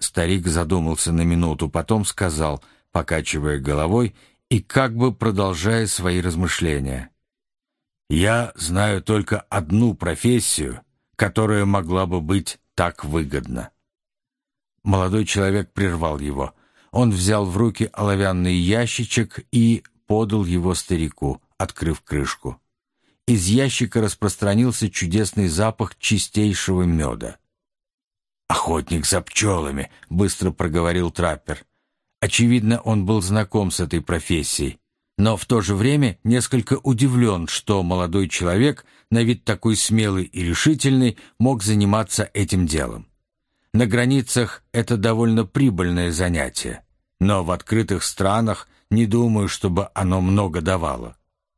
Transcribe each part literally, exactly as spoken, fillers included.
Старик задумался на минуту, потом сказал, покачивая головой и как бы продолжая свои размышления: «Я знаю только одну профессию, которая могла бы быть так выгодна». Молодой человек прервал его. Он взял в руки оловянный ящичек и подал его старику, открыв крышку. Из ящика распространился чудесный запах чистейшего меда. «Охотник за пчелами», — быстро проговорил траппер. Очевидно, он был знаком с этой профессией, но в то же время несколько удивлен, что молодой человек, на вид такой смелый и решительный, мог заниматься этим делом. На границах это довольно прибыльное занятие, но в открытых странах не думаю, чтобы оно много давало.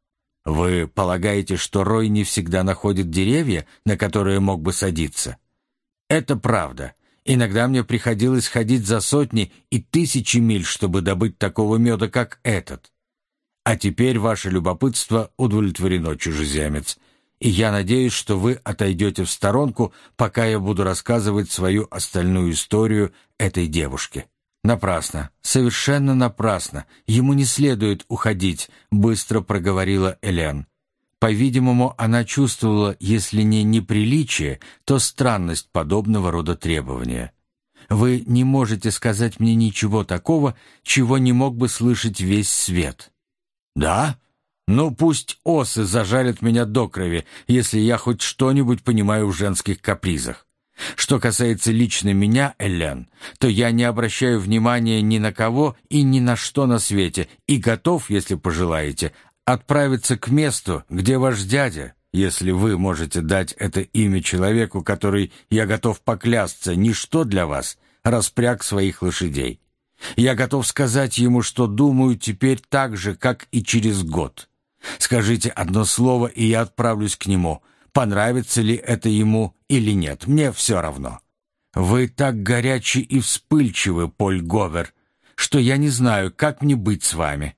Вы полагаете, что рой не всегда находит деревья, на которые мог бы садиться? Это правда. Иногда мне приходилось ходить за сотни и тысячи миль, чтобы добыть такого меда, как этот. А теперь ваше любопытство удовлетворено, чужеземец, и я надеюсь, что вы отойдете в сторонку, пока я буду рассказывать свою остальную историю этой девушке». «Напрасно, совершенно напрасно. Ему не следует уходить», — быстро проговорила Элен. По-видимому, она чувствовала, если не неприличие, то странность подобного рода требования. «Вы не можете сказать мне ничего такого, чего не мог бы слышать весь свет». «Да? Ну, пусть осы зажарят меня до крови, если я хоть что-нибудь понимаю в женских капризах. Что касается лично меня, Элен, то я не обращаю внимания ни на кого и ни на что на свете и готов, если пожелаете, отправиться к месту, где ваш дядя, если вы можете дать это имя человеку, который, я готов поклясться, ничто для вас, распряг своих лошадей. Я готов сказать ему, что думаю теперь так же, как и через год. Скажите одно слово, и я отправлюсь к нему. Понравится ли это ему или нет, мне все равно. Вы так горячи и вспыльчивы, Поль Говер, что я не знаю, как мне быть с вами.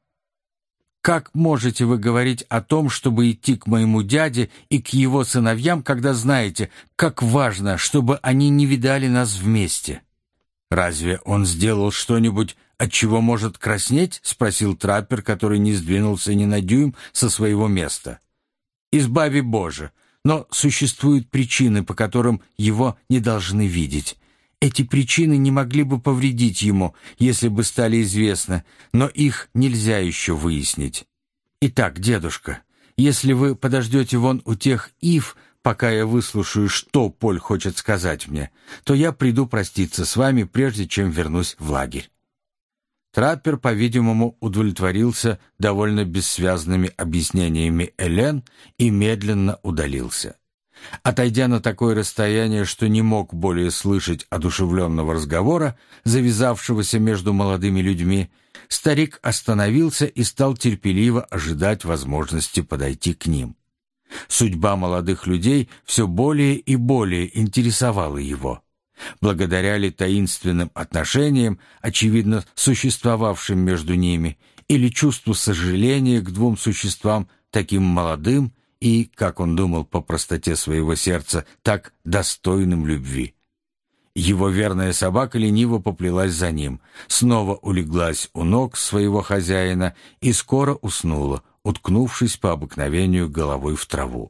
Как можете вы говорить о том, чтобы идти к моему дяде и к его сыновьям, когда знаете, как важно, чтобы они не видали нас вместе?» «Разве он сделал что-нибудь, от чего может краснеть?» — спросил траппер, который не сдвинулся ни на дюйм со своего места. «Избави Боже! Но существуют причины, по которым его не должны видеть. Эти причины не могли бы повредить ему, если бы стали известны, но их нельзя еще выяснить. Итак, дедушка, если вы подождете вон у тех ив, пока я выслушаю, что Поль хочет сказать мне, то я приду проститься с вами, прежде чем вернусь в лагерь». Траппер, по-видимому, удовлетворился довольно бессвязными объяснениями Элен и медленно удалился. Отойдя на такое расстояние, что не мог более слышать одушевленного разговора, завязавшегося между молодыми людьми, старик остановился и стал терпеливо ожидать возможности подойти к ним. Судьба молодых людей все более и более интересовала его. Благодаря ли таинственным отношениям, очевидно существовавшим между ними, или чувству сожаления к двум существам, таким молодым и, как он думал по простоте своего сердца, так достойным любви. Его верная собака лениво поплелась за ним, снова улеглась у ног своего хозяина и скоро уснула, уткнувшись по обыкновению головой в траву.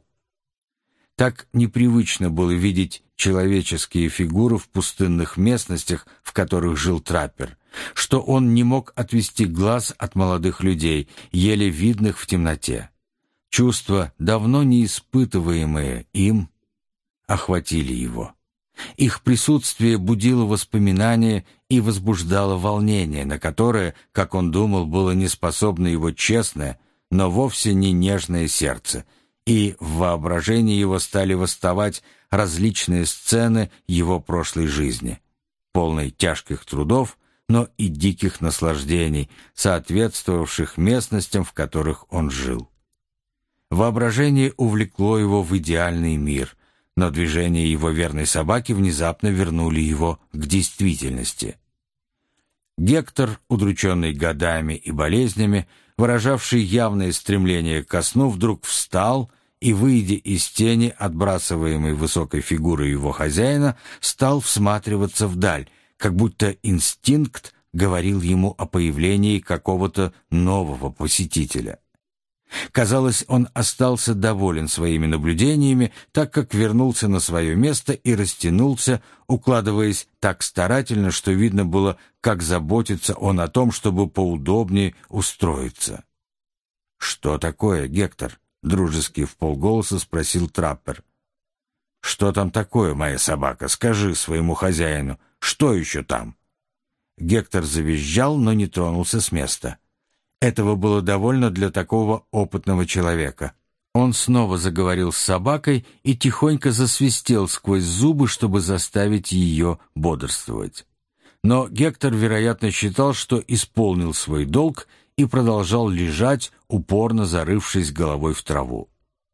Так непривычно было видеть человеческие фигуры в пустынных местностях, в которых жил траппер, что он не мог отвести глаз от молодых людей, еле видных в темноте. Чувства, давно не испытываемые им, охватили его. Их присутствие будило воспоминания и возбуждало волнение, на которое, как он думал, было неспособно его честное, но вовсе не нежное сердце, и в воображении его стали восставать различные сцены его прошлой жизни, полной тяжких трудов, но и диких наслаждений, соответствовавших местностям, в которых он жил. Воображение увлекло его в идеальный мир, но движения его верной собаки внезапно вернули его к действительности. Гектор, удрученный годами и болезнями, выражавший явное стремление ко сну, вдруг встал и, выйдя из тени, отбрасываемой высокой фигурой его хозяина, стал всматриваться вдаль, как будто инстинкт говорил ему о появлении какого-то нового посетителя. Казалось, он остался доволен своими наблюдениями, так как вернулся на свое место и растянулся, укладываясь так старательно, что видно было, как заботится он о том, чтобы поудобнее устроиться. «Что такое, Гектор?» — дружески вполголоса спросил траппер. «Что там такое, моя собака? Скажи своему хозяину, что еще там?» Гектор завизжал, но не тронулся с места. Этого было довольно для такого опытного человека. Он снова заговорил с собакой и тихонько засвистел сквозь зубы, чтобы заставить ее бодрствовать. Но Гектор, вероятно, считал, что исполнил свой долг и продолжал лежать, упорно зарывшись головой в траву.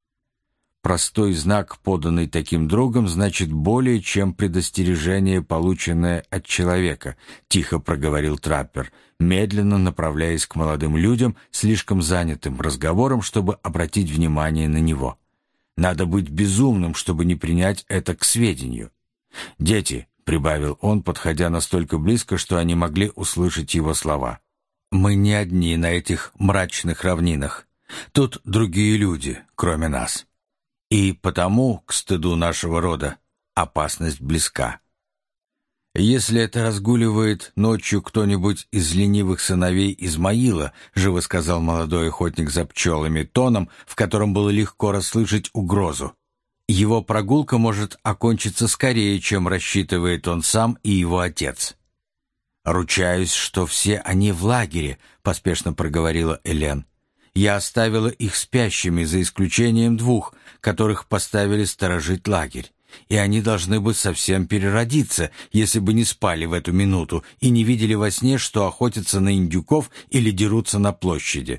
Простой знак, поданный таким другом, значит более, чем предостережение, полученное от человека, тихо проговорил траппер, медленно направляясь к молодым людям, слишком занятым разговором, чтобы обратить внимание на него. Надо быть безумным, чтобы не принять это к сведению. «Дети», — прибавил он, подходя настолько близко, что они могли услышать его слова, — «мы не одни на этих мрачных равнинах. Тут другие люди, кроме нас. И потому, к стыду нашего рода, опасность близка. Если это разгуливает ночью кто-нибудь из ленивых сыновей Измаила, живо сказал молодой охотник за пчелами тоном, в котором было легко расслышать угрозу, его прогулка может окончиться скорее, чем рассчитывает он сам и его отец. «Ручаюсь, что все они в лагере», — поспешно проговорила Элен. «Я оставила их спящими, за исключением двух, которых поставили сторожить лагерь, и они должны бы совсем переродиться, если бы не спали в эту минуту и не видели во сне, что охотятся на индюков или дерутся на площади.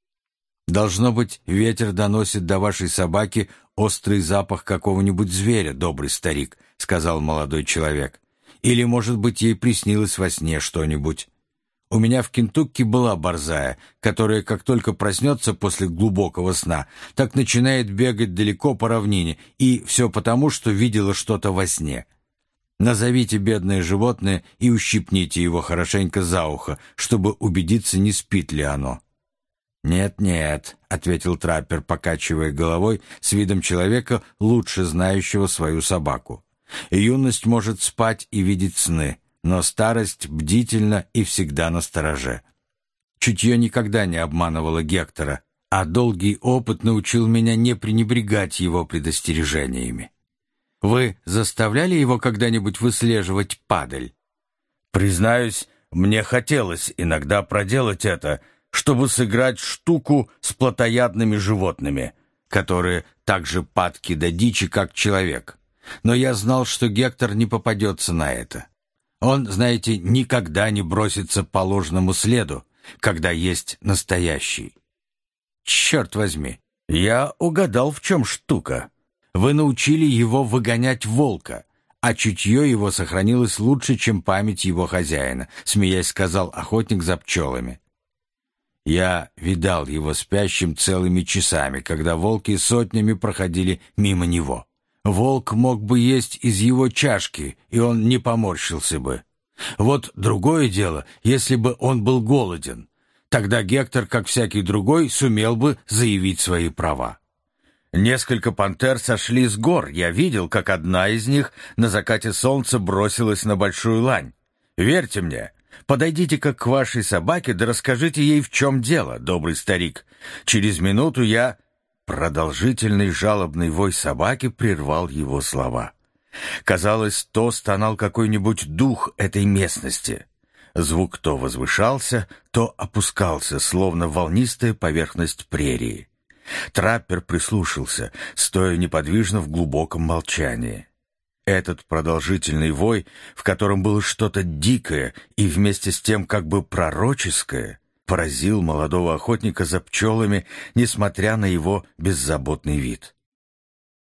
Должно быть, ветер доносит до вашей собаки острый запах какого-нибудь зверя, добрый старик», — сказал молодой человек. «Или, может быть, ей приснилось во сне что-нибудь. У меня в Кентукки была борзая, которая, как только проснется после глубокого сна, так начинает бегать далеко по равнине, и все потому, что видела что-то во сне. Назовите бедное животное и ущипните его хорошенько за ухо, чтобы убедиться, не спит ли оно». «Нет-нет», — ответил траппер, покачивая головой с видом человека, лучше знающего свою собаку. «Юность может спать и видеть сны, но старость бдительна и всегда настороже. Чутье никогда не обманывало Гектора, а долгий опыт научил меня не пренебрегать его предостережениями. Вы заставляли его когда-нибудь выслеживать падаль?» «Признаюсь, мне хотелось иногда проделать это, чтобы сыграть штуку с плотоядными животными, которые так же падки до дичи, как человек. Но я знал, что Гектор не попадется на это. Он, знаете, никогда не бросится по ложному следу, когда есть настоящий. Черт возьми, я угадал, в чем штука. Вы научили его выгонять волка, а чутье его сохранилось лучше, чем память его хозяина», — смеясь сказал охотник за пчелами. «Я видал его спящим целыми часами, когда волки сотнями проходили мимо него. Волк мог бы есть из его чашки, и он не поморщился бы. Вот другое дело, если бы он был голоден. Тогда Гектор, как всякий другой, сумел бы заявить свои права. Несколько пантер сошли с гор. Я видел, как одна из них на закате солнца бросилась на большую лань. Верьте мне, подойдите-ка к вашей собаке, да расскажите ей, в чем дело, добрый старик. Через минуту я...» Продолжительный жалобный вой собаки прервал его слова. Казалось, то стонал какой-нибудь дух этой местности. Звук то возвышался, то опускался, словно волнистая поверхность прерии. Траппер прислушался, стоя неподвижно в глубоком молчании. Этот продолжительный вой, в котором было что-то дикое и вместе с тем как бы пророческое, поразил молодого охотника за пчелами, несмотря на его беззаботный вид.